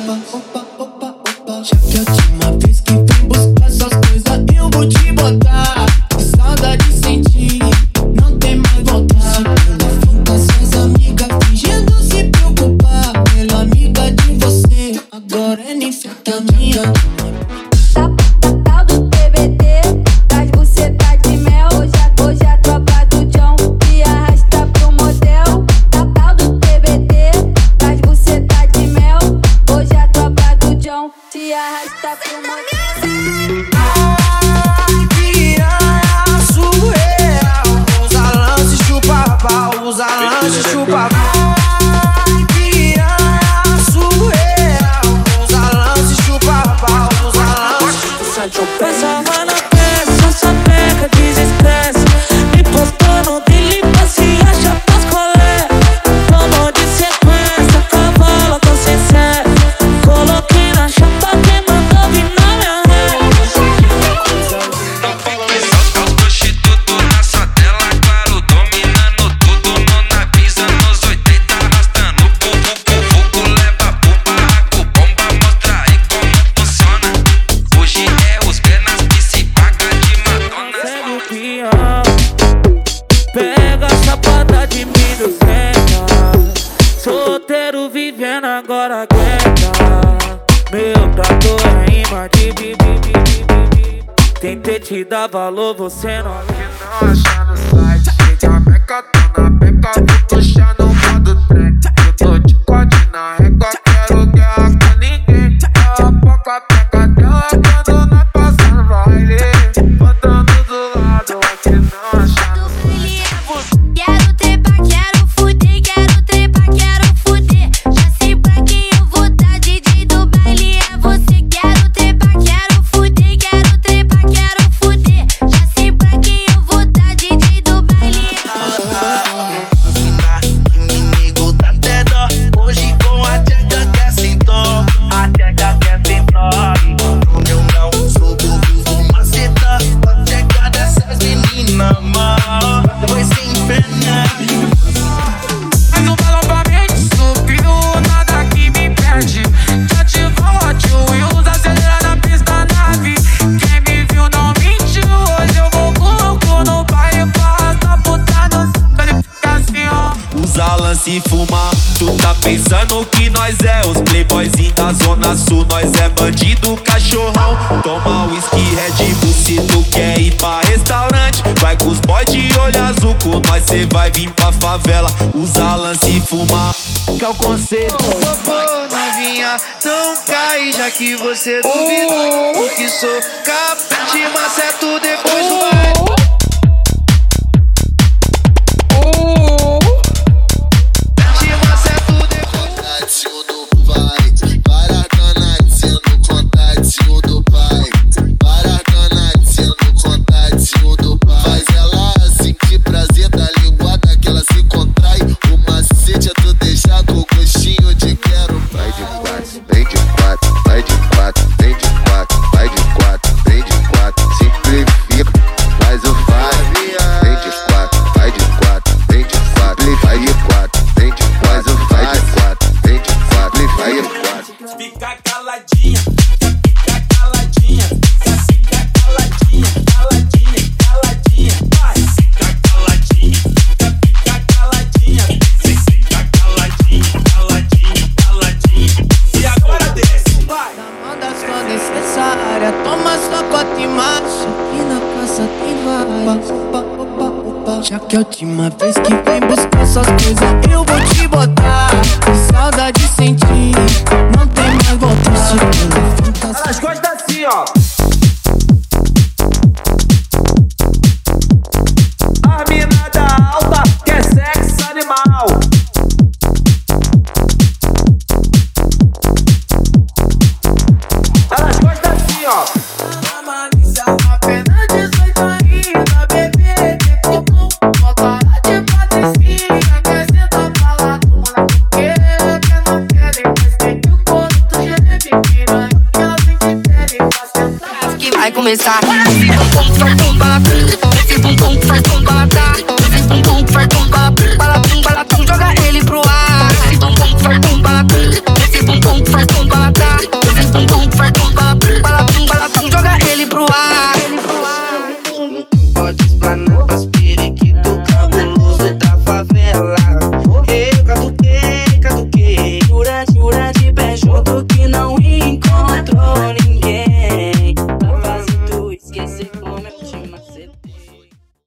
Já que a última vez que vem buscar essas coisas, eu vou te botar. Saudade sentir, não tem mais vontade. Pela finta, suas amigas fingindo se preocupar. Melhor amiga de você, agora é ninfetamina. Tal do TBT, das bucetas de mel. Hoje a tropa do John te arrasta pro motel. Tal do TBT, das bucetas de mel. Hoje a tropa do John te arrasta pro motel. Piranha surreal, usa lance, chupa pau, usa lance, chupa pau. Piranha surreal, usa lance, chupa pau, usa lance. Passa na peça, essa peca desestressa. Me postou no dele pra se achar pras colé. Tomou de sequência, cavalo com sucesso. Coloquei na chapa que mandou vir na minha rede. Os prostitutos na sadela, claro, dominando tudo na pista, nos 80 arrastando o pupu. Leva pro barraco, bomba, mostra aí como funciona. Hoje é os penas que se paga de Madonna. Segue o peão, pega a chapada de 1.200. Solteiro vivendo agora aguenta. Meu trator é imã de bibi. Tentei te dar valor, você não Não acha no site, gente, a meca tá na beca, vou puxar no modo trem. Eu tô de código na régua, quero guerra com ninguém. Ela poca a peca dela quando nós passa no baile. Botando do lado, aqui não acha no Quero trepar, quero fuder, quero trepar, quero fuder. Já sei pra quem eu vou dar, DJ do baile é você. Quero trepar, quero fuder, quero trepar, quero fuder. Já sei pra quem eu vou dar, DJ do baile Inimigo da dó, hoje com a tcheca que é sem dó. A tcheca que é sem dó. No meu não, sou do vivo maceta. A tcheca dessas meninas, mano, foi sem pena. Faz um balão pra mente, subindo nada que me perde. Já ativou o Hot Wheels, acelera na pista nave. Quem me viu não mentiu, hoje eu vou com louco no bairro pra arrastar puta no céu. Ele fica assim, ó. Usa lance e fuma. Tu tá pensando que nós é os playboyzinhos da zona sul. Nós é bandido, cachorrão. Toma whisky, Red Bull. Se tu quer ir pra restaurante, vai com os boys de olho azul. Com nós cê vai vir pra favela. Usa lance e fuma, que é o conselho. Pô, novinha, não cai, já que você duvidou. Porque sou capaz de maceto depois do baile. Contatinho do pai, para danadinho no contatinho do pai. Para danadinho no contatinho do pai. Faz ela sentir prazer da linguada que ela se contrai. O macete é tu deixar com gostinho de quero. Vai de quatro, vem de quatro, vai de quatro, vem de quatro, vai de quatro, vem de quatro. Simplifica, faz o faz. Vem de quatro, vai de quatro, vem de quatro, vai de quatro, vem de quatro, vai de quatro. Fica caladinha, fica caladinha, fica caladinha, caladinha, caladinha. Vai, fica caladinha, fica caladinha, fica caladinha, caladinha, caladinha. E agora desce, vai. Manda só necessária, toma sua cota e marcha. Aqui na praça tem várias. Já que a última vez que vem buscar essas coisas, eu vou te botar. Saudade sentir, não tem mais volta. Elas gostam assim, ó. A mina da alta quer sexo animal. Elas gostam assim, ó. A malícia apenas 18 ainda, bebê. Uma cara de patricinha, quer sentar pra lá, porque não querem mais ter que o corpo do gênero piranha. Que ela vem de pele pra sentar. que vai começar. Esse bumbum faz bomba, esse bumbum faz bomba, esse bumbum faz bomba.